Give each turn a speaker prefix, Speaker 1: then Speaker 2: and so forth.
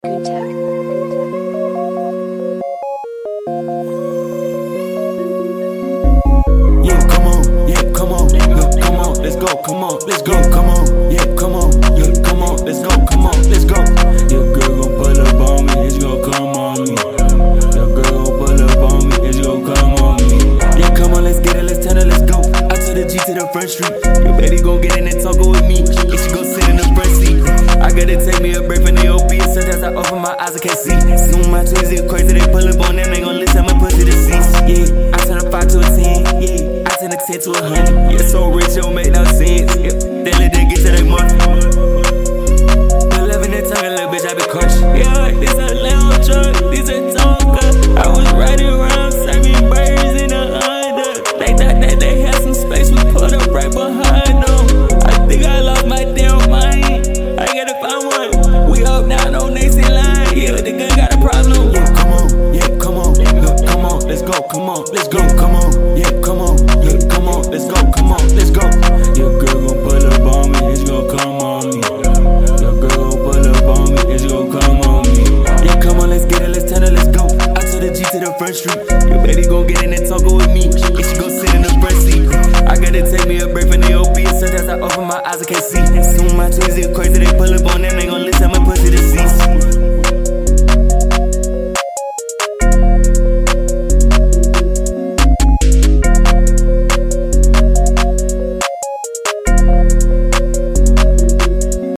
Speaker 1: Good tech.
Speaker 2: Yeah, come on, yeah, come on, yeah, come on, let's go, come on, let's go, come on, yeah, come on, yeah, come on, let's go, come on, let's go. Your girl gon' pull up on me, it's gon' come on me. Your girl gon' pull up on me, it's gon' come on me. Yeah, come on, let's get it, let's turn it, let's go. I took the G to the front street. Your baby gon' get in and talk with me, and she gon' sit in the front seat. I gotta take me a break from the opiates. Sometimes I open my eyes, I can't see. Soon my twins get crazy, they pull up on them, they gon' listen my pussy to cease. Yeah, I turn a 5 to a 10, yeah, I turn a 10 to a 100. Yeah, so rich, it don't make no sense. Yeah, they let them get to their money. I love in that tongue, little bitch, I be crushed. Yeah, this a Lambo truck, this a Tonka. I was riding around.